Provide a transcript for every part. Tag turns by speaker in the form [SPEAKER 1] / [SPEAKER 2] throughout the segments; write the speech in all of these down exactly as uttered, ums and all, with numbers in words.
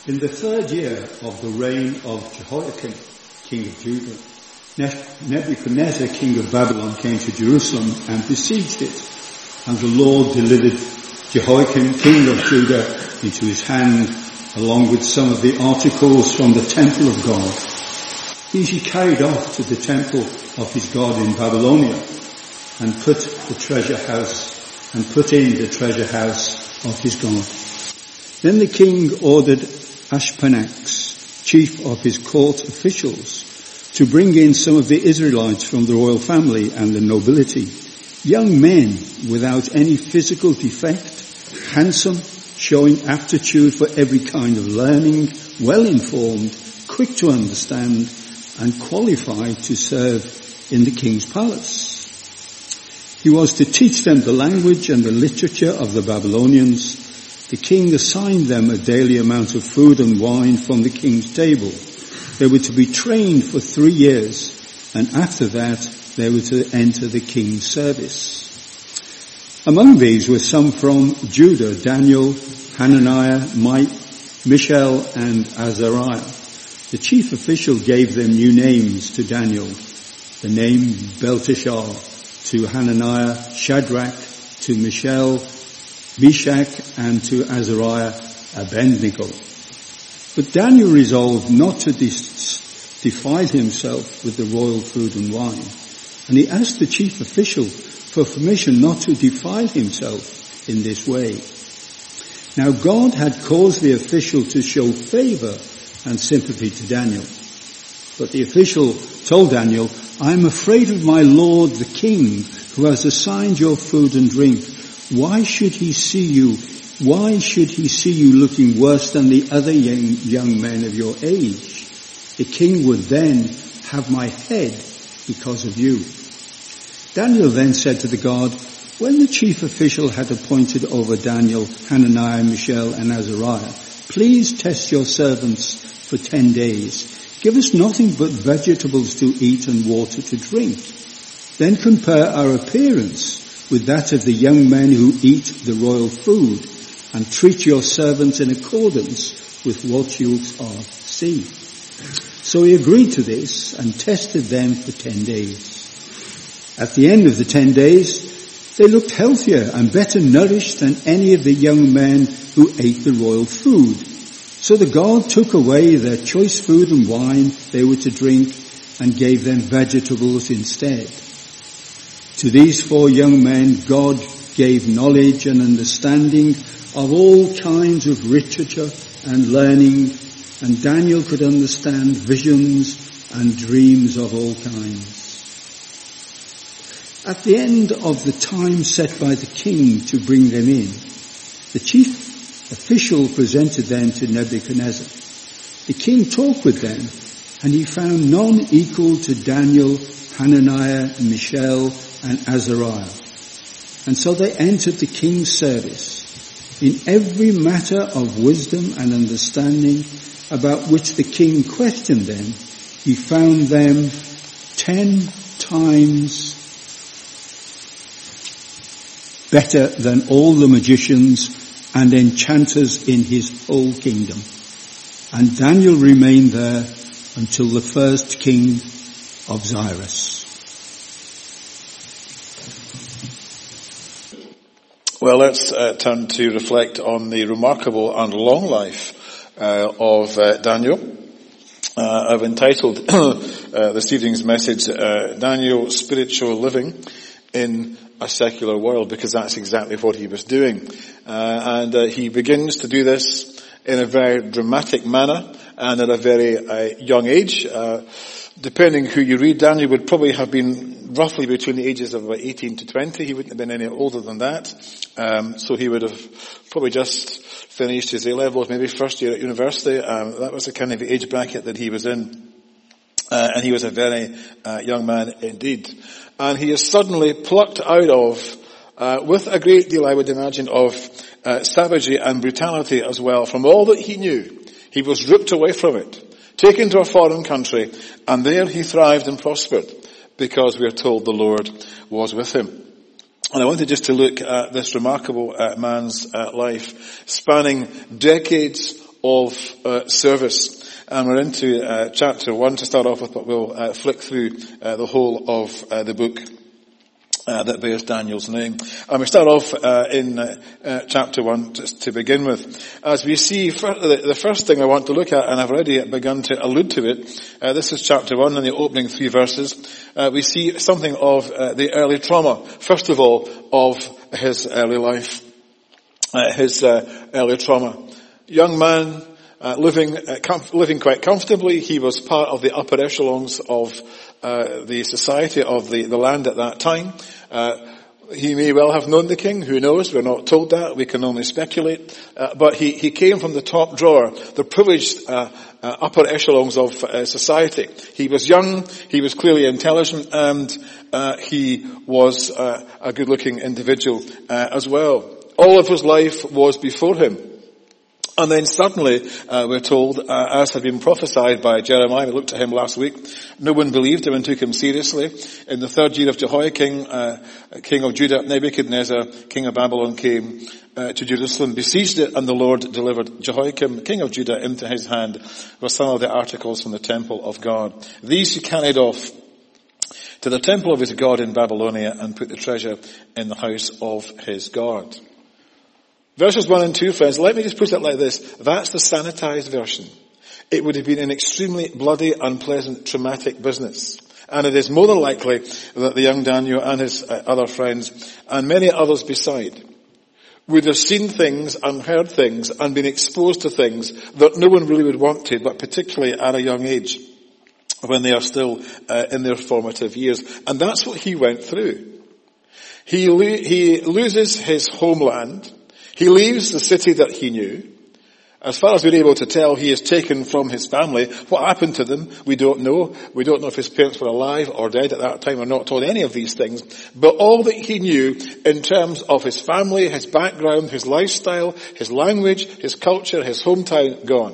[SPEAKER 1] In the third year of the reign of Jehoiakim, king of Judah, Nebuchadnezzar, king of Babylon, came to Jerusalem and besieged it. And the Lord delivered Jehoiakim, king of Judah, into his hand, along with some of the articles from the temple of God. These he carried off to the temple of his God in Babylonia, and put the treasure house, and put in the treasure house of his God. Then the king ordered Ashpenaz, chief of his court officials, to bring in some of the Israelites from the royal family and the nobility, young men without any physical defect, handsome, showing aptitude for every kind of learning, well-informed, quick to understand, and qualified to serve in the king's palace. He was to teach them the language and the literature of the Babylonians. The king assigned them a daily amount of food and wine from the king's table. They were to be trained for three years, and after that they were to enter the king's service. Among these were some from Judah: Daniel, Hananiah, Mike, Mishael, and Azariah. The chief official gave them new names to Daniel, the name Belteshazzar, to Hananiah, Shadrach, to Mishael, Meshach, and to Azariah, Abednego. But Daniel resolved not to dis- defile himself with the royal food and wine, and he asked the chief official for permission not to defile himself in this way. Now God had caused the official to show favor and sympathy to Daniel. But the official told Daniel, "I am afraid of my lord the king, who has assigned your food and drink. Why should he see you? Why should he see you looking worse than the other young, young men of your age? The king would then have my head because of you." Daniel then said to the God, "When the chief official had appointed over Daniel, Hananiah, Mishael, and Azariah, please test your servants for ten days. Give us nothing but vegetables to eat and water to drink. Then compare our appearance with that of the young men who eat the royal food, and treat your servants in accordance with what you see." So he agreed to this and tested them for ten days. At the end of the ten days, they looked healthier and better nourished than any of the young men who ate the royal food. So the God took away their choice food and wine they were to drink and gave them vegetables instead. To these four young men God gave knowledge and understanding of all kinds of literature and learning, and Daniel could understand visions and dreams of all kinds. At the end of the time set by the king to bring them in, the chief official presented them to Nebuchadnezzar. The king talked with them, and he found none equal to Daniel, Hananiah, Mishael, and Azariah. And so they entered the king's service. In every matter of wisdom and understanding about which the king questioned them, he found them ten times better than all the magicians and enchanters in his whole kingdom. And Daniel remained there until the first king of Cyrus.
[SPEAKER 2] Well, let's uh, turn to reflect on the remarkable and long life uh, of uh, Daniel. Uh, I've entitled uh, this evening's message, uh, Daniel, Spiritual Living in a Secular World, because that's exactly what he was doing. Uh, and uh, he begins to do this in a very dramatic manner and at a very uh, young age. Uh, depending who you read, Daniel would probably have been roughly between the ages of about eighteen to twenty. He wouldn't have been any older than that. Um, so he would have probably just finished his A-levels, maybe first year at university. Um, that was the kind of age bracket that he was in. Uh, and he was a very uh, young man indeed. And he is suddenly plucked out of, uh, with a great deal, I would imagine, of uh, savagery and brutality as well. From all that he knew, he was ripped away from it, taken to a foreign country, and there he thrived and prospered, because we are told the Lord was with him. And I wanted just to look at this remarkable uh, man's uh, life, spanning decades of uh, service. And we're into uh, chapter one to start off with, but we'll uh, flick through uh, the whole of uh, the book uh, that bears Daniel's name. And we start off uh, in uh, uh, chapter one just to begin with. As we see, for, the, the first thing I want to look at, and I've already begun to allude to it, uh, this is chapter one and the opening three verses. Uh, we see something of uh, the early trauma, first of all, of his early life, uh, his uh, early trauma. Young man, Uh, living uh, comf- living quite comfortably. He was part of the upper echelons of uh, the society of the, the land at that time. Uh, he may well have known the king. Who knows? We're not told that. We can only speculate. Uh, but he, he came from the top drawer, the privileged uh, uh, upper echelons of uh, society. He was young. He was clearly intelligent, and uh, he was uh, a good-looking individual uh, as well. All of his life was before him. And then suddenly, uh, we're told, uh, as had been prophesied by Jeremiah, we looked at him last week, no one believed him and took him seriously. In the third year of Jehoiakim, uh, king of Judah, Nebuchadnezzar, king of Babylon, came uh, to Jerusalem, besieged it, and the Lord delivered Jehoiakim, king of Judah, into his hand with some of the articles from the temple of God. These he carried off to the temple of his God in Babylonia and put the treasure in the house of his God. Verses one and two, friends, let me just put it like this. That's the sanitized version. It would have been an extremely bloody, unpleasant, traumatic business. And it is more than likely that the young Daniel and his uh, other friends, and many others beside, would have seen things and heard things and been exposed to things that no one really would want to, but particularly at a young age, when they are still uh, in their formative years. And that's what he went through. He, lo- he loses his homeland. He leaves the city that he knew. As far as we're able to tell, he is taken from his family. What happened to them, we don't know. We don't know if his parents were alive or dead at that time. We're not told any of these things. But all that he knew in terms of his family, his background, his lifestyle, his language, his culture, his hometown, gone.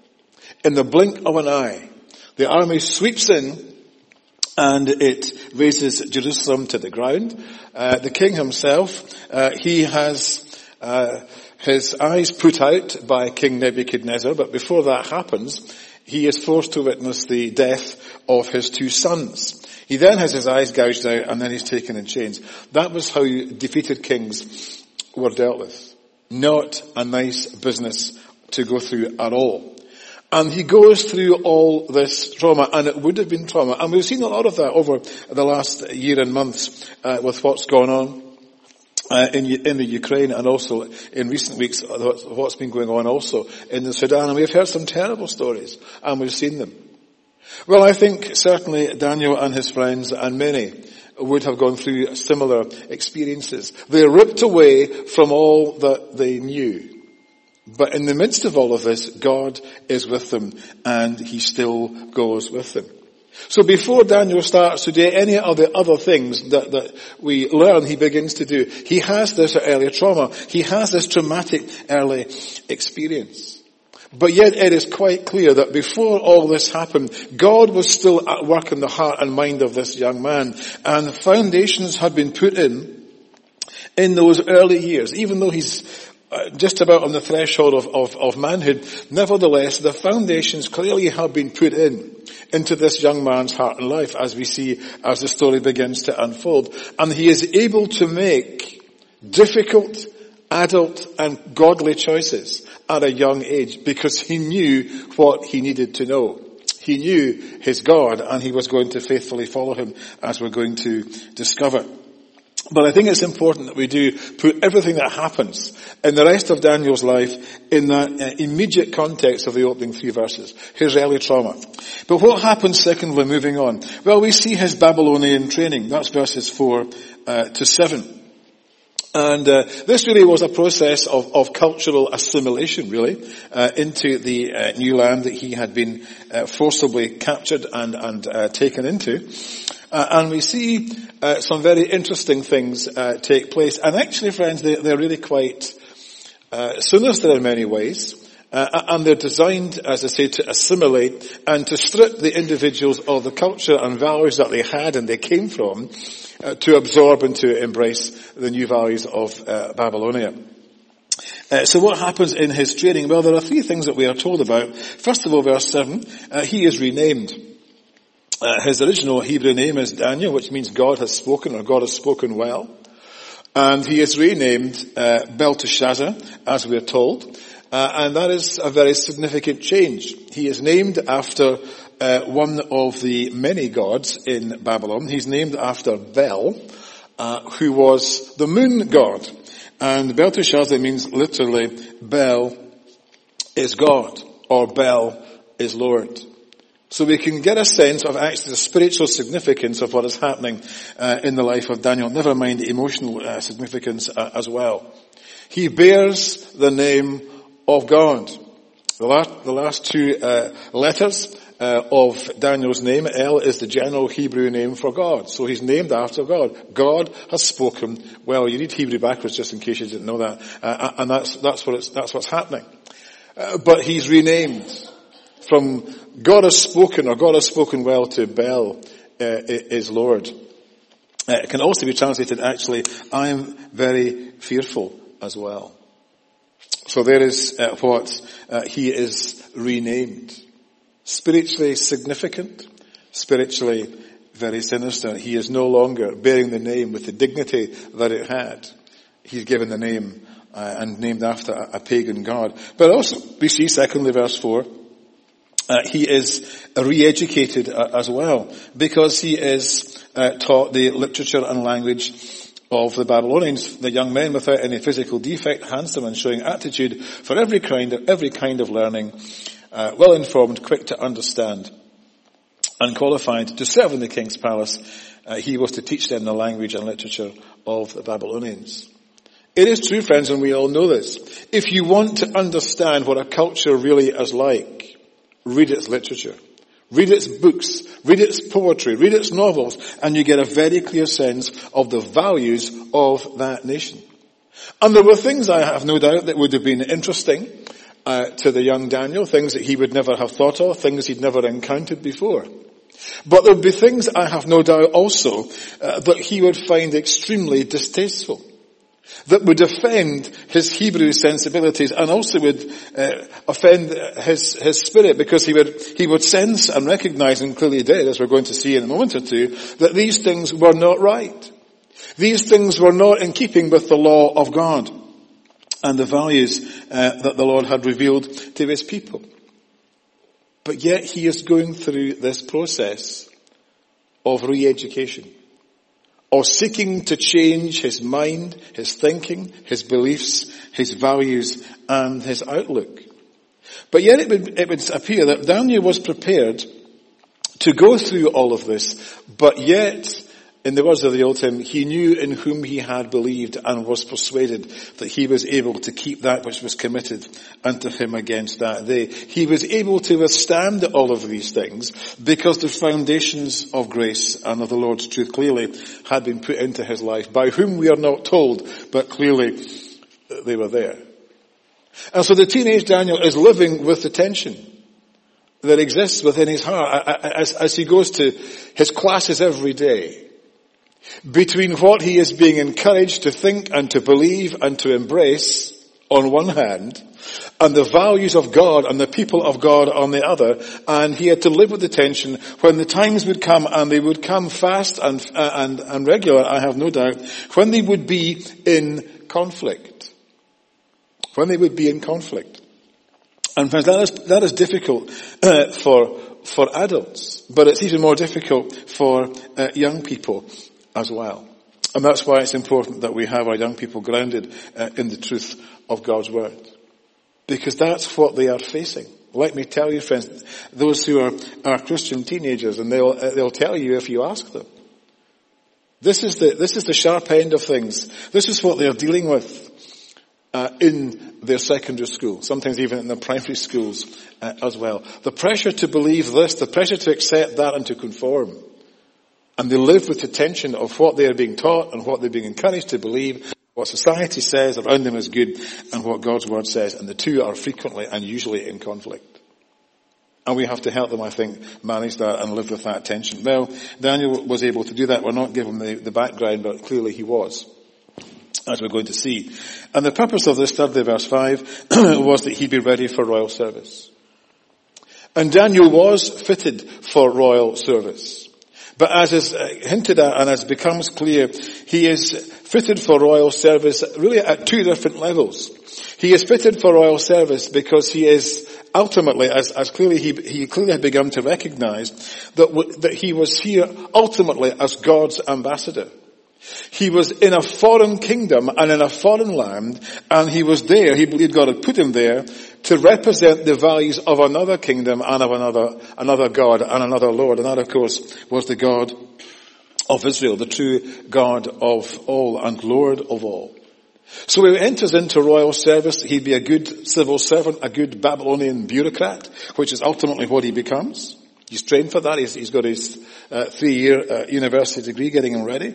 [SPEAKER 2] In the blink of an eye, the army sweeps in and it razes Jerusalem to the ground. Uh, the king himself, uh, he has Uh, his eyes put out by King Nebuchadnezzar, but before that happens, he is forced to witness the death of his two sons. He then has his eyes gouged out, and then he's taken in chains. That was how defeated kings were dealt with. Not a nice business to go through at all. And he goes through all this trauma, and it would have been trauma. And we've seen a lot of that over the last year and months uh, with what's gone on. Uh, in, in the Ukraine, and also in recent weeks, what's been going on also in the Sudan. And we've heard some terrible stories, and we've seen them. Well, I think certainly Daniel and his friends, and many, would have gone through similar experiences. They're ripped away from all that they knew. But in the midst of all of this, God is with them, and he still goes with them. So before Daniel starts to do any of the other things that, that we learn he begins to do, he has this early trauma. He has this traumatic early experience. But yet it is quite clear that before all this happened, God was still at work in the heart and mind of this young man. And foundations had been put in, in those early years, even though he's Uh, just about on the threshold of, of, of manhood. Nevertheless, the foundations clearly have been put in into this young man's heart and life, as we see as the story begins to unfold. And he is able to make difficult, adult and godly choices at a young age, because he knew what he needed to know. He knew his God, and he was going to faithfully follow him, as we're going to discover. But I think it's important that we do put everything that happens in the rest of Daniel's life in that uh, immediate context of the opening three verses, his early trauma. But what happens secondly, moving on? Well, we see his Babylonian training. That's verses four uh, to seven. And uh, this really was a process of, of cultural assimilation, really, uh, into the uh, new land that he had been uh, forcibly captured and, and uh, taken into. Uh, and we see uh, some very interesting things uh, take place. And actually, friends, they, they're really quite uh, sinister in many ways. Uh, and they're designed, as I say, to assimilate and to strip the individuals of the culture and values that they had and they came from, uh, to absorb and to embrace the new values of uh, Babylonia. Uh, so what happens in his training? Well, there are three things that we are told about. First of all, verse seven, uh, he is renamed. Uh, his original Hebrew name is Daniel, which means God has spoken, or God has spoken well. And he is renamed uh, Belteshazzar, as we are told. Uh, and that is a very significant change. He is named after uh, one of the many gods in Babylon. He's named after Bel, uh, who was the moon god. And Belteshazzar means literally Bel is God, or Bel is Lord. So we can get a sense of actually the spiritual significance of what is happening uh, in the life of Daniel, never mind the emotional uh, significance uh, as well. He bears the name of God. The last, the last two uh, letters uh, of Daniel's name, El, is the general Hebrew name for God. So he's named after God. God has spoken. Well, you read Hebrew backwards just in case you didn't know that, uh, and that's that's what it's, that's what's happening. Uh, but he's renamed from God has spoken, or God has spoken well, to Bel uh, is Lord. Uh, it can also be translated, actually, I am very fearful as well. So there is uh, what uh, he is renamed. Spiritually significant, spiritually very sinister. He is no longer bearing the name with the dignity that it had. He's given the name uh, and named after a, a pagan god. But also, we see, secondly, verse four, Uh, he is re-educated uh, as well, because he is uh, taught the literature and language of the Babylonians. The young men, without any physical defect, handsome and showing aptitude for every kind of, every kind of learning, uh, well-informed, quick to understand, and qualified to serve in the king's palace, uh, he was to teach them the language and literature of the Babylonians. It is true, friends, and we all know this. If you want to understand what a culture really is like, read its literature, read its books, read its poetry, read its novels, and you get a very clear sense of the values of that nation. And there were things, I have no doubt, that would have been interesting uh, to the young Daniel, things that he would never have thought of, things he'd never encountered before. But there would be things, I have no doubt also, uh, that he would find extremely distasteful, that would offend his Hebrew sensibilities, and also would uh, offend his his spirit, because he would he would sense and recognize, and clearly did, as we're going to see in a moment or two, that these things were not right. These things were not in keeping with the law of God and the values uh, that the Lord had revealed to his people. But yet he is going through this process of re-education, or seeking to change his mind, his thinking, his beliefs, his values, and his outlook. But yet it would, it would appear that Daniel was prepared to go through all of this, but yet, in the words of the old hymn, he knew in whom he had believed and was persuaded that he was able to keep that which was committed unto him against that day. He was able to withstand all of these things because the foundations of grace and of the Lord's truth clearly had been put into his life, by whom we are not told, but clearly they were there. And so the teenage Daniel is living with the tension that exists within his heart as, as he goes to his classes every day, between what he is being encouraged to think and to believe and to embrace on one hand, and the values of God and the people of God on the other. And he had to live with the tension when the times would come, and they would come fast and uh, and, and regular, I have no doubt, when they would be in conflict. When they would be in conflict. And friends, that is, that is difficult uh, for for adults, but it's even more difficult for uh, young people as well. And that's why it's important that we have our young people grounded uh, in the truth of God's word. Because that's what they are facing. Let me tell you, friends, those who are, are Christian teenagers, and they'll, uh, they'll tell you if you ask them. This is the, this is the sharp end of things. This is what they're dealing with uh, in their secondary school, sometimes even in their primary schools uh, as well. The pressure to believe this, the pressure to accept that and to conform. And they live with the tension of what they are being taught and what they're being encouraged to believe, what society says around them is good, and what God's word says. And the two are frequently and usually in conflict. And we have to help them, I think, manage that and live with that tension. Well, Daniel was able to do that. We're not given the, the background, but clearly he was. as we're going to see. And the purpose of this, thirdly, verse five, was that he be ready for royal service. And Daniel was fitted for royal service. But as is hinted at and as becomes clear, he is fitted for royal service really at two different levels. He is fitted for royal service because he is ultimately, as, as clearly he, he clearly had begun to recognize that, w- that he was here ultimately as God's ambassador. He was in a foreign kingdom and in a foreign land, and he was there, he believed God had put him there, to represent the values of another kingdom and of another, another God and another Lord. And that, of course, was the God of Israel, the true God of all and Lord of all. So he enters into royal service. He'd be a good civil servant, a good Babylonian bureaucrat, which is ultimately what he becomes. He's trained for that. He's, he's got his uh, three-year uh, university degree getting him ready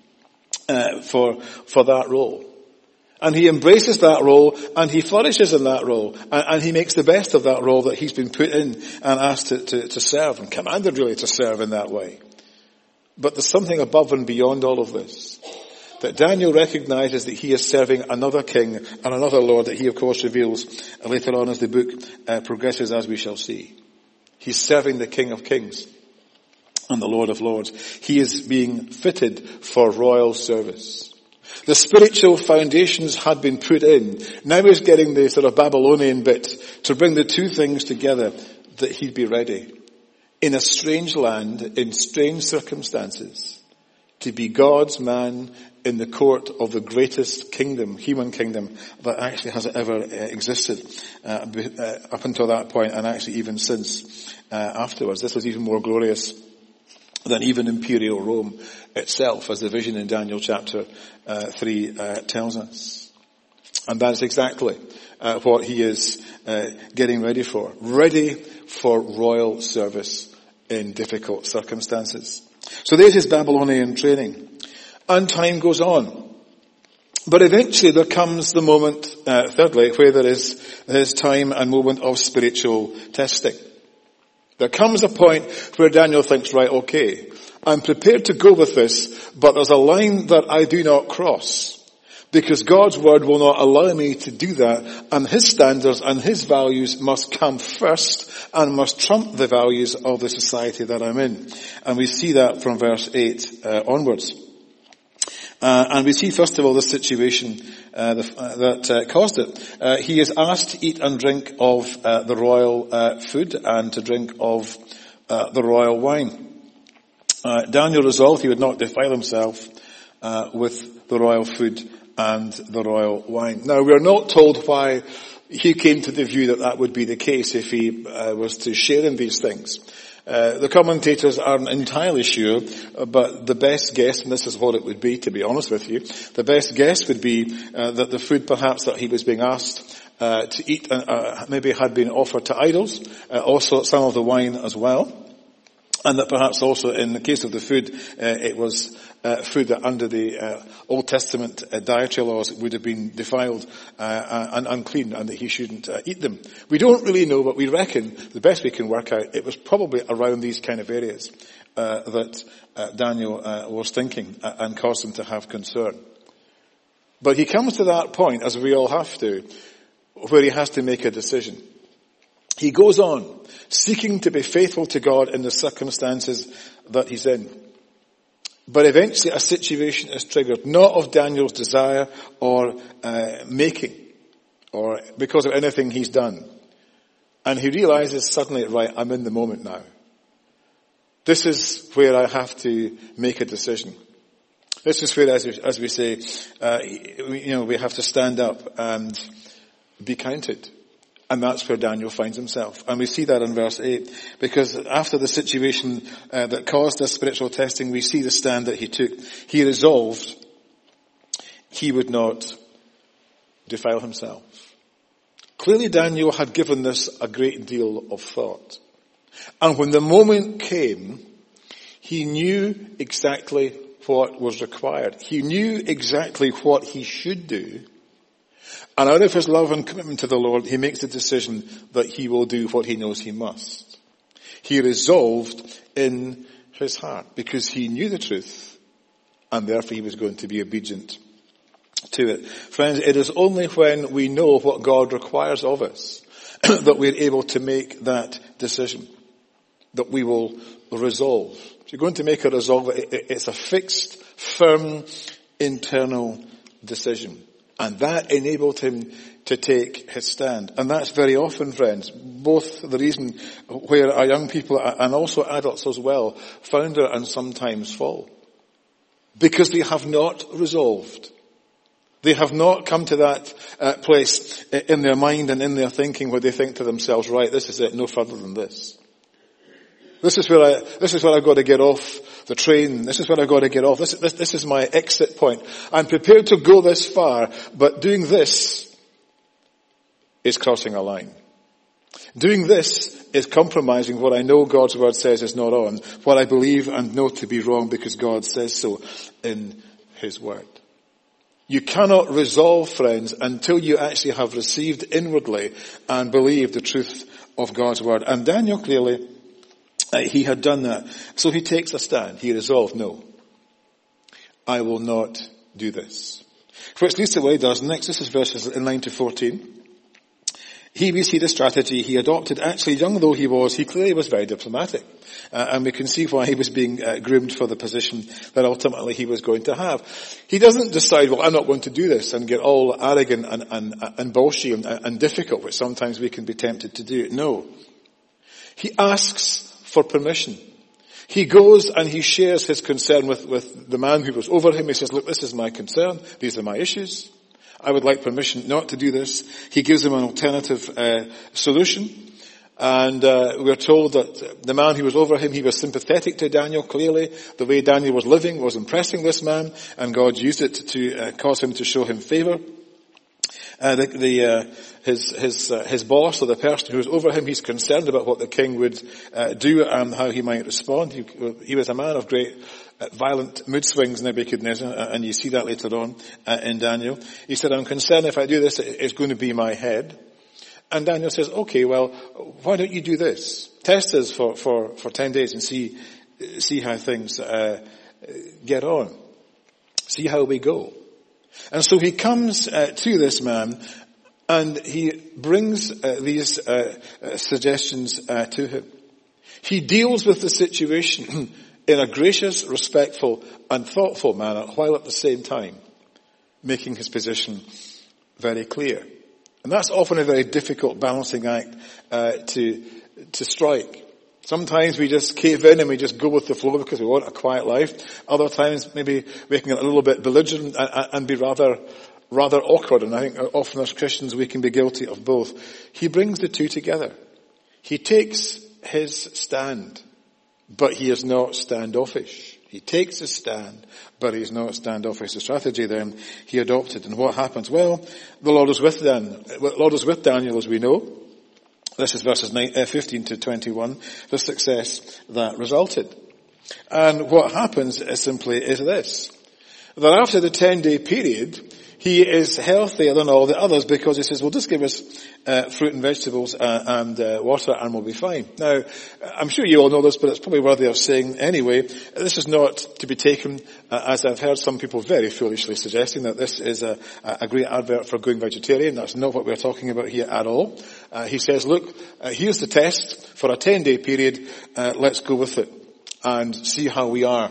[SPEAKER 2] uh, for for that role. And he embraces that role, and he flourishes in that role, and, and he makes the best of that role that he's been put in and asked to, to, to serve, and commanded really to serve in that way. But there's something above and beyond all of this. That Daniel recognizes that he is serving another king and another Lord that he of course reveals later on as the book uh, progresses, as we shall see. He's serving the King of Kings and the Lord of Lords. He is being fitted for royal service. The spiritual foundations had been put in. Now he's getting the sort of Babylonian bit to bring the two things together, that he'd be ready in a strange land, in strange circumstances, to be God's man in the court of the greatest kingdom, human kingdom, that actually has ever uh, existed uh, uh, up until that point, and actually even since uh, afterwards. This was even more glorious than even imperial Rome itself, as the vision in Daniel chapter uh, three uh, tells us. And that's exactly uh, what he is uh, getting ready for. Ready for royal service in difficult circumstances. So there's his Babylonian training. And time goes on. But eventually there comes the moment, uh, thirdly, where there is his time and moment of spiritual testing. There comes a point where Daniel thinks, right, okay, I'm prepared to go with this, but there's a line that I do not cross. Because God's word will not allow me to do that, and his standards and his values must come first and must trump the values of the society that I'm in. And we see that from verse eight uh, onwards. Uh, and we see, first of all, the situation uh, the, uh, that uh, caused it. Uh, he is asked to eat and drink of uh, the royal uh, food and to drink of uh, the royal wine. Uh, Daniel resolved he would not defile himself uh, with the royal food and the royal wine. Now, we are not told why he came to the view that that would be the case if he uh, was to share in these things. Uh, the commentators aren't entirely sure, but the best guess, and this is what it would be, to be honest with you, the best guess would be uh, that the food perhaps that he was being asked uh, to eat uh, maybe had been offered to idols, uh, also some of the wine as well, and that perhaps also in the case of the food, uh, it was uh, food that under the uh, Old Testament uh, dietary laws would have been defiled uh, and unclean, and that he shouldn't uh, eat them. We don't really know, but we reckon, the best we can work out, it was probably around these kind of areas uh, that uh, Daniel uh, was thinking uh, and caused him to have concern. But he comes to that point, as we all have to, where he has to make a decision. He goes on, seeking to be faithful to God in the circumstances that he's in. But eventually a situation is triggered, not of Daniel's desire or uh, making, or because of anything he's done. And he realizes suddenly, right, I'm in the moment now. This is where I have to make a decision. This is where, as we, as we say, uh, you know, we have to stand up and be counted. And that's where Daniel finds himself. And we see that in verse eight. Because after the situation uh, that caused this spiritual testing, we see the stand that he took. He resolved he would not defile himself. Clearly Daniel had given this a great deal of thought. And when the moment came, he knew exactly what was required. He knew exactly what he should do. And out of his love and commitment to the Lord, he makes the decision that he will do what he knows he must. He resolved in his heart because he knew the truth, and therefore he was going to be obedient to it. Friends, it is only when we know what God requires of us that we're able to make that decision, that we will resolve. If you're going to make a resolve, it's a fixed, firm, internal decision. And that enabled him to take his stand. And that's very often, friends, both the reason where our young people and also adults as well founder and sometimes fall. Because they have not resolved. They have not come to that uh, place in their mind and in their thinking where they think to themselves, right, this is it, no further than this. This is where I, this is where I've got to get off the train. This is where I've got to get off. This, this, this is my exit point. I'm prepared to go this far, but doing this is crossing a line. Doing this is compromising what I know God's word says is not on, what I believe and know to be wrong because God says so in his word. You cannot resolve, friends, until you actually have received inwardly and believed the truth of God's word. And Daniel clearly, uh, he had done that. So he takes a stand. He resolved, no, I will not do this. Which leads to what he does next. This is verses nine to fourteen. He, we see the strategy he adopted. Actually, young though he was, he clearly was very diplomatic. Uh, and we can see why he was being uh, groomed for the position that ultimately he was going to have. He doesn't decide, well, I'm not going to do this, and get all arrogant and, and, and bolshy and, and difficult, which sometimes we can be tempted to do. No. He asks for permission. He goes and he shares his concern with, with the man who was over him. He says, look, this is my concern. These are my issues. I would like permission not to do this. He gives him an alternative uh, solution. And uh, we're told that the man who was over him, he was sympathetic to Daniel. Clearly, the way Daniel was living was impressing this man, and God used it to uh, cause him to show him favor. Uh, the, the, uh, his his uh, his boss, or the person who was over him, he's concerned about what the king would uh, do and how he might respond. He, he was a man of great uh, violent mood swings, Nebuchadnezzar, uh, and you see that later on uh, in Daniel. He said, I'm concerned if I do this, it's going to be my head. And Daniel says, okay, well, why don't you do this? Test us for, for, for ten days and see see how things uh, get on. See how we go. And so he comes uh, to this man and he brings uh, these uh, uh, suggestions uh, to him. He deals with the situation in a gracious, respectful and thoughtful manner, while at the same time making his position very clear. And that's often a very difficult balancing act uh, to to strike. Sometimes we just cave in and we just go with the flow because we want a quiet life. Other times maybe we can get a little bit belligerent and, and be rather rather awkward. And I think often as Christians we can be guilty of both. He brings the two together. He takes his stand, but he is not standoffish. He takes his stand, but he's not standoffish. The strategy then he adopted. And what happens? Well, the Lord is with Dan. The Lord is with Daniel, as we know. This is verses fifteen to twenty-one. The success that resulted. And what happens is simply is this. That after the ten-day period, he is healthier than all the others because he says, well, just give us uh, fruit and vegetables uh, and uh, water and we'll be fine. Now, I'm sure you all know this, but it's probably worthy of saying anyway. This is not to be taken, uh, as I've heard some people very foolishly suggesting, that this is a, a great advert for going vegetarian. That's not what we're talking about here at all. Uh, he says, look, uh, here's the test for a ten-day period. Uh, let's go with it and see how we are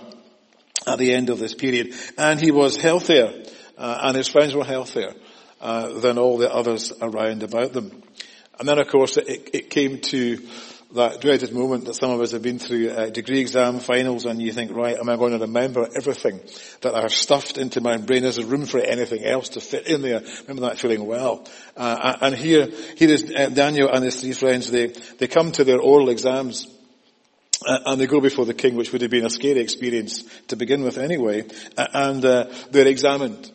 [SPEAKER 2] at the end of this period. And he was healthier. Uh, and his friends were healthier uh, than all the others around about them. And then, of course, it, it came to that dreaded moment that some of us have been through uh, degree exam finals, and you think, right, am I going to remember everything that I have stuffed into my brain? Is there room for anything else to fit in there? Remember that feeling well. Uh, and here, here is uh, Daniel and his three friends. They they come to their oral exams. Uh, and they go before the king, which would have been a scary experience to begin with anyway. Uh, and uh, they're examined.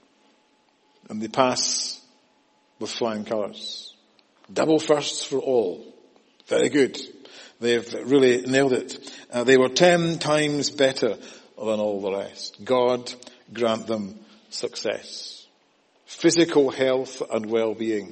[SPEAKER 2] And they pass with flying colours. Double firsts for all. Very good. They've really nailed it. Uh, they were ten times better than all the rest. God grant them success. Physical health and well-being.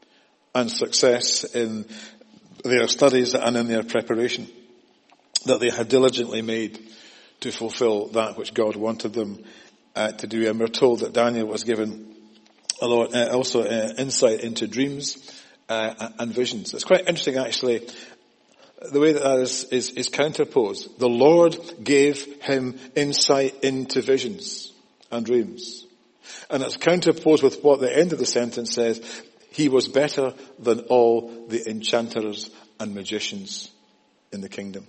[SPEAKER 2] And success in their studies and in their preparation that they had diligently made to fulfill that which God wanted them uh, to do. And we're told that Daniel was given a lot, uh, also uh, insight into dreams uh, and visions. It's quite interesting, actually, the way that that is, is, is counterposed. The Lord gave him insight into visions and dreams. And it's counterposed with what the end of the sentence says. He was better than all the enchanters and magicians in the kingdom.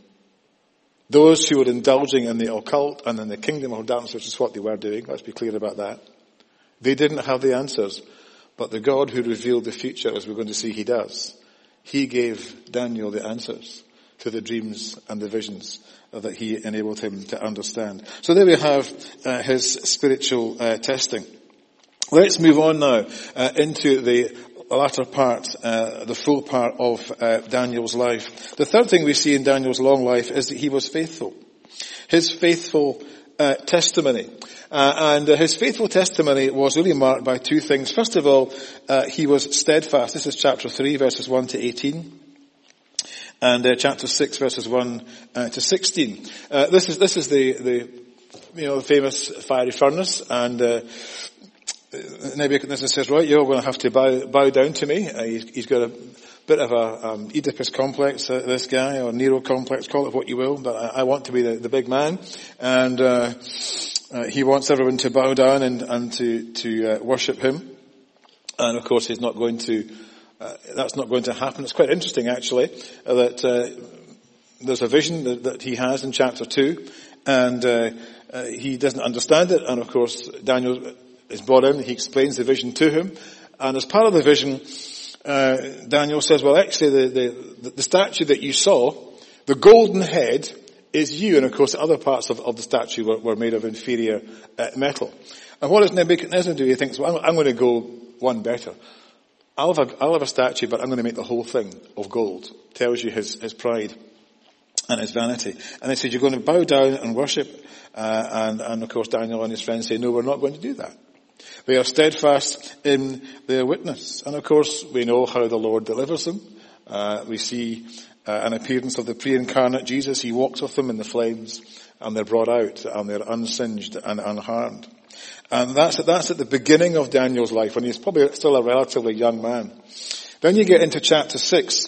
[SPEAKER 2] Those who were indulging in the occult and in the kingdom of darkness, which is what they were doing, let's be clear about that. They didn't have the answers. But the God who revealed the future, as we're going to see he does, he gave Daniel the answers to the dreams and the visions that he enabled him to understand. So there we have uh, his spiritual uh, testing. Let's move on now uh, into the latter part, uh, the full part of uh, Daniel's life. The third thing we see in Daniel's long life is that he was faithful. His faithful uh, testimony. Uh, and uh, his faithful testimony was really marked by two things. First of all, uh, he was steadfast. This is chapter three, verses one to eighteen. And uh, chapter six, verses one uh, to sixteen. Uh, this is this is the, the you know, the famous fiery furnace. And uh, Nebuchadnezzar says, right, you're going to have to bow, bow down to me. Uh, he's, he's got a bit of a um, Oedipus complex, uh, this guy, or Nero complex, call it what you will, but I, I want to be the, the big man. And uh, uh, he wants everyone to bow down and, and to, to uh, worship him. And of course he's not going to, uh, that's not going to happen. It's quite interesting actually, uh, that uh, there's a vision that, that he has in chapter two, and uh, uh, he doesn't understand it, and of course Daniel is brought in, he explains the vision to him, and as part of the vision, uh, Daniel says, well actually the, the, the statue that you saw, the golden head is you, and of course the other parts of, of the statue were, were made of inferior uh, metal. And what does Nebuchadnezzar do? He thinks, well I'm, I'm going to go one better. I'll have, a, I'll have a statue, but I'm going to make the whole thing of gold. Tells you his, his pride and his vanity. And he said, you're going to bow down and worship, uh, and, and of course Daniel and his friends say, no, we're not going to do that. They are steadfast in their witness. And of course, we know how the Lord delivers them. Uh, we see uh, an appearance of the pre-incarnate Jesus. He walks with them in the flames, and they're brought out, and they're unsinged and unharmed. And that's, that's at the beginning of Daniel's life, when he's probably still a relatively young man. Then you get into chapter six,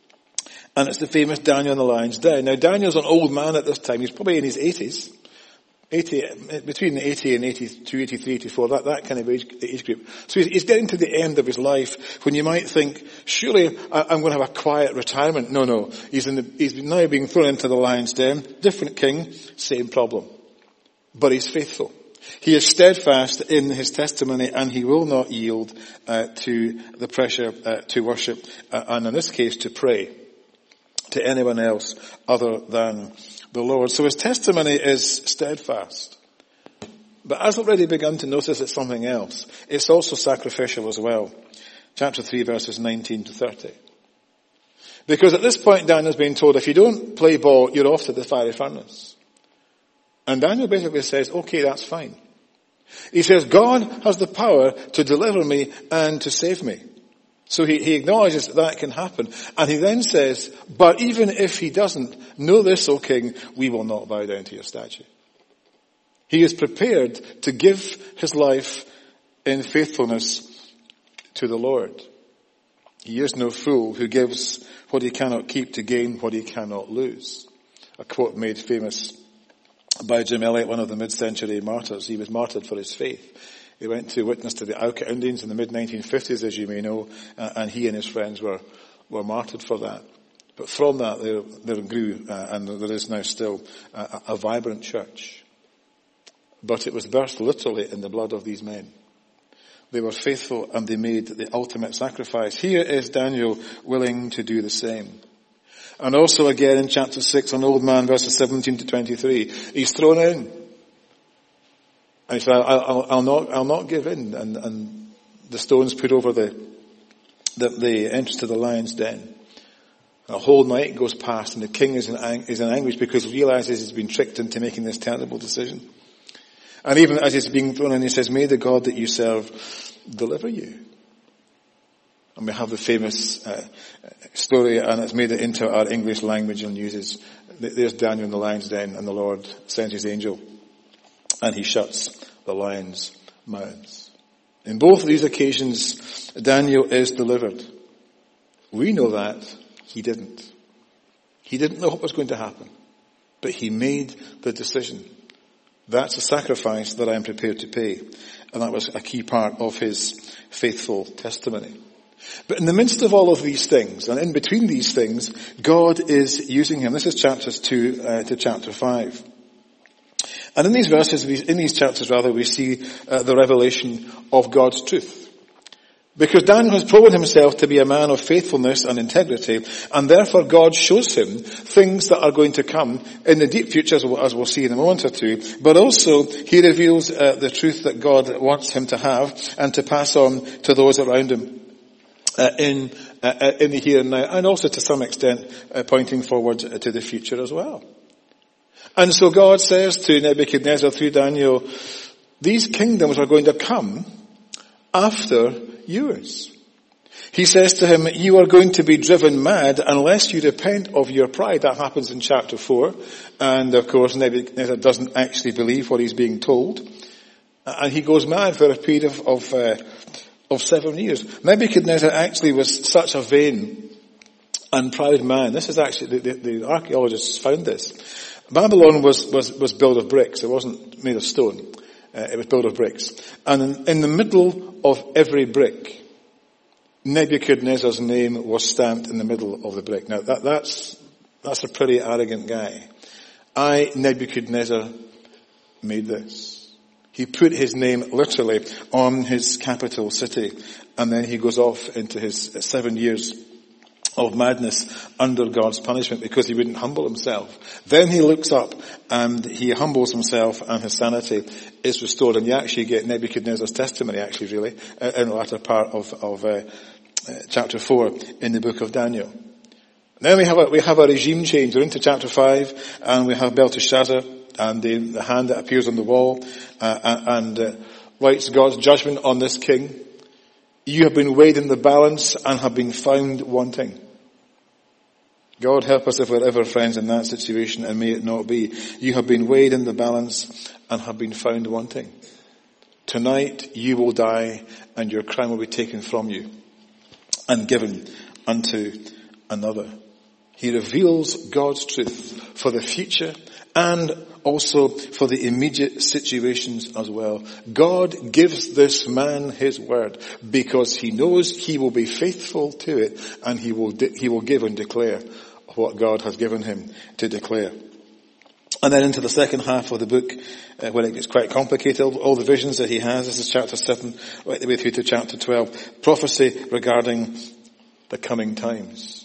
[SPEAKER 2] and it's the famous Daniel in the lion's den. Now, Daniel's an old man at this time. He's probably in his eighties. eighty, between eighty and eighty-two, eighty-three, eighty-four, that, that kind of age, age group. So he's, he's getting to the end of his life when you might think, surely I, I'm going to have a quiet retirement. No, no. He's in the, he's now being thrown into the lion's den. Different king, same problem. But he's faithful. He is steadfast in his testimony, and he will not yield uh, to the pressure uh, to worship, uh, and in this case to pray to anyone else other than the Lord. So his testimony is steadfast. But as I've already begun to notice, it's something else. It's also sacrificial as well. Chapter three, verses nineteen to thirty. Because at this point, Daniel's being told, if you don't play ball, you're off to the fiery furnace. And Daniel basically says, okay, that's fine. He says, God has the power to deliver me and to save me. So he, he acknowledges that that can happen. And he then says, but even if he doesn't, know this, O king, we will not bow down to your statue. He is prepared to give his life in faithfulness to the Lord. He is no fool who gives what he cannot keep to gain what he cannot lose. A quote made famous by Jim Elliot, one of the mid-century martyrs. He was martyred for his faith. He went to witness to the Auca Indians in the mid nineteen fifties, as you may know, uh, and he and his friends were, were martyred for that. But from that, there, there grew, uh, and there is now still, uh, a, a vibrant church. But it was birthed literally in the blood of these men. They were faithful, and they made the ultimate sacrifice. Here is Daniel willing to do the same. And also again in chapter six, an old man, verses seventeen to twenty-three, he's thrown in. And he said, I'll, I'll, I'll not, I'll not give in. And, and the stones put over the, the, the entrance to the lion's den. And a whole night goes past, and the king is in, is in anguish because he realizes he's been tricked into making this terrible decision. And even as he's being thrown in, he says, may the God that you serve deliver you. And we have the famous uh, story, and it's made it into our English language and uses. There's Daniel in the lion's den, and the Lord sends his angel, and he shuts the lions' mouths. In both of these occasions, Daniel is delivered. We know that. He didn't. He didn't know what was going to happen. But he made the decision. That's a sacrifice that I am prepared to pay. And that was a key part of his faithful testimony. But in the midst of all of these things, and in between these things, God is using him. This is chapters two uh, to chapter five. And in these verses, in these chapters rather, we see uh, the revelation of God's truth. Because Daniel has proven himself to be a man of faithfulness and integrity, and therefore God shows him things that are going to come in the deep future, as we'll, as we'll see in a moment or two. But also, he reveals uh, the truth that God wants him to have and to pass on to those around him uh, in uh, in the here and now, and also to some extent uh, pointing forward to the future as well. And so God says to Nebuchadnezzar through Daniel, these kingdoms are going to come after yours. He says to him, you are going to be driven mad unless you repent of your pride. That happens in chapter four. And of course, Nebuchadnezzar doesn't actually believe what he's being told. And he goes mad for a period of, of, uh, of seven years. Nebuchadnezzar actually was such a vain and proud man. This is actually, the, the, the archaeologists found this. Babylon was, was, was built of bricks. It wasn't made of stone. Uh, it was built of bricks. And in, in the middle of every brick, Nebuchadnezzar's name was stamped in the middle of the brick. Now that, that's, that's a pretty arrogant guy. I, Nebuchadnezzar, made this. He put his name literally on his capital city, and then he goes off into his seven years of madness under God's punishment because he wouldn't humble himself. Then he looks up and he humbles himself and his sanity is restored. And you actually get Nebuchadnezzar's testimony actually really in the latter part of, of uh, uh, chapter four in the book of Daniel. Then we have a, we have a regime change. We're into chapter five and we have Belteshazzar and the, the hand that appears on the wall uh, and uh, writes God's judgment on this king. You have been weighed in the balance and have been found wanting. God help us if we're ever friends in that situation, and may it not be. You have been weighed in the balance and have been found wanting. Tonight you will die and your crown will be taken from you and given unto another. He reveals God's truth for the future and also for the immediate situations as well. God gives this man his word because he knows he will be faithful to it, and he will de- he will give and declare what God has given him to declare. And then into the second half of the book, uh, where it gets quite complicated, all, all the visions that he has. This is chapter seven, right the way through to chapter twelve. Prophecy regarding the coming times.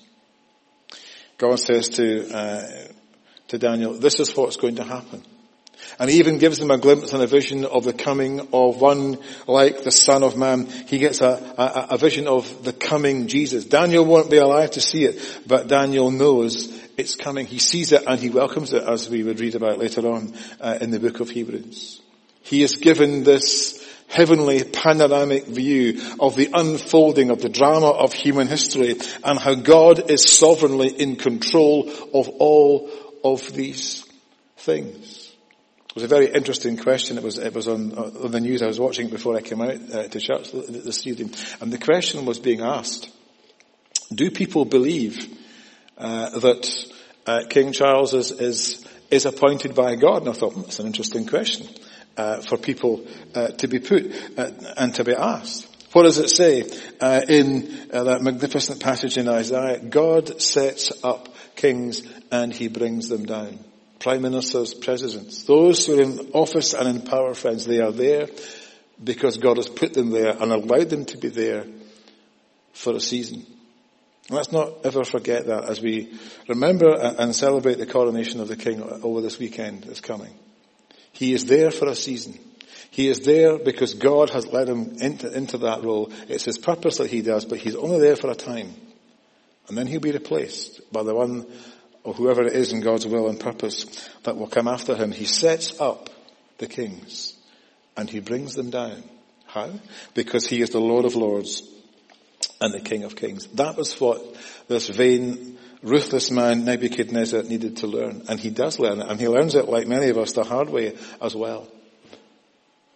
[SPEAKER 2] God says to uh, to Daniel, this is what's going to happen. And he even gives them a glimpse and a vision of the coming of one like the Son of Man. He gets a, a, a vision of the coming Jesus. Daniel won't be alive to see it, but Daniel knows it's coming. He sees it and he welcomes it, as we would read about later on uh, in the book of Hebrews. He is given this heavenly panoramic view of the unfolding of the drama of human history and how God is sovereignly in control of all of these things. It was a very interesting question. It was it was on, on the news. I was watching it before I came out uh, to church this evening, and the question was being asked: do people believe uh, that uh, King Charles is, is is appointed by God? And I thought, that's an interesting question uh, for people uh, to be put uh, and to be asked. What does it say uh, in uh, that magnificent passage in Isaiah? God sets up kings and he brings them down. Prime ministers, presidents, those who are in office and in power, friends, they are there because God has put them there and allowed them to be there for a season. And let's not ever forget that as we remember and celebrate the coronation of the King over this weekend that's coming. He is there for a season. He is there because God has led him into, into that role. It's his purpose that he does, but he's only there for a time. And then he'll be replaced by the one or whoever it is in God's will and purpose that will come after him. He sets up the kings and he brings them down. How? Because he is the Lord of Lords and the King of Kings. That was what this vain, ruthless man Nebuchadnezzar needed to learn. And he does learn it. And he learns it, like many of us, the hard way as well.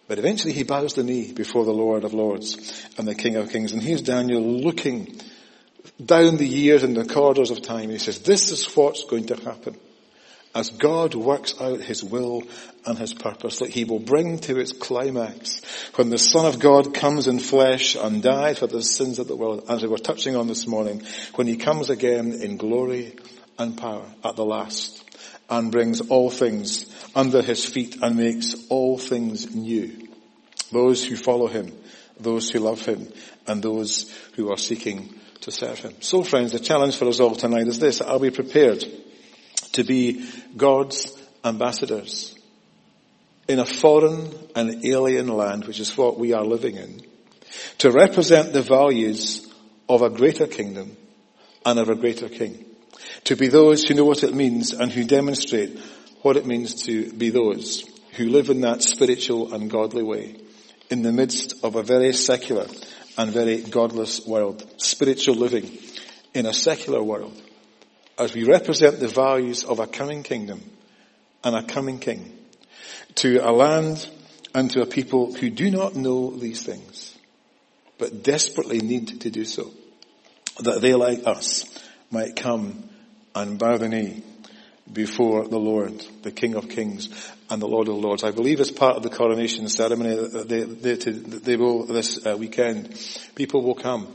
[SPEAKER 2] But eventually he bows the knee before the Lord of Lords and the King of Kings. And here's Daniel looking down the years and the corridors of time. And he says, this is what's going to happen. As God works out his will and his purpose, that he will bring to its climax when the Son of God comes in flesh and died for the sins of the world, as we were touching on this morning, when he comes again in glory and power at the last and brings all things under his feet and makes all things new. Those who follow him, those who love him, and those who are seeking to serve him. So friends, the challenge for us all tonight is this: are we prepared to be God's ambassadors in a foreign and alien land, which is what we are living in, to represent the values of a greater kingdom and of a greater king? To be those who know what it means and who demonstrate what it means to be those who live in that spiritual and godly way in the midst of a very secular and very godless world. Spiritual living in a secular world, as we represent the values of a coming kingdom and a coming king, to a land and to a people who do not know these things, but desperately need to do so, that they, like us, might come and bow the knee before the Lord, the King of Kings and the Lord of Lords. I believe as part of the coronation ceremony that they, they, they will, this uh, weekend, people will come.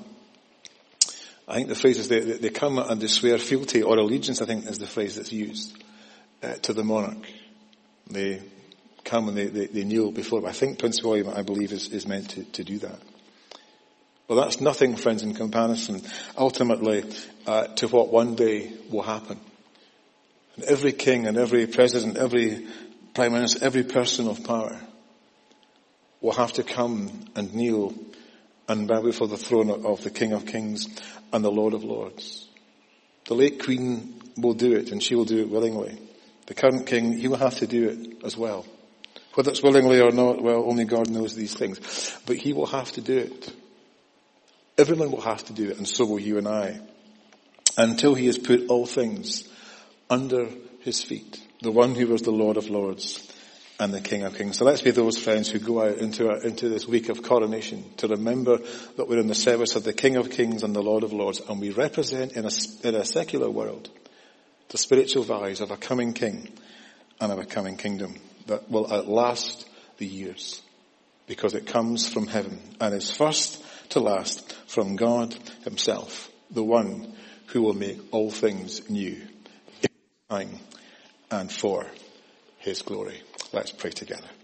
[SPEAKER 2] I think the phrase is they, they come and they swear fealty or allegiance, I think is the phrase that's used, uh, to the monarch. They come and they, they, they kneel before him. I think Prince William, I believe, is, is meant to, to do that. Well, that's nothing, friends, in comparison, ultimately, uh, to what one day will happen. And every king and every president, every prime minister, every person of power will have to come and kneel and bow before the throne of the King of Kings and the Lord of Lords. The late Queen will do it, and she will do it willingly. The current king, he will have to do it as well. Whether it's willingly or not, well, only God knows these things. But he will have to do it. Everyone will have to do it, and so will you and I. Until he has put all things under his feet. The one who was the Lord of Lords and the King of Kings. So let's be those friends who go out into our, into this week of coronation to remember that we're in the service of the King of Kings and the Lord of Lords, and we represent in a, in a secular world the spiritual values of a coming king and of a coming kingdom that will outlast the years, because it comes from heaven and is first to last from God himself, the one who will make all things new in time and for his glory. Let's pray together.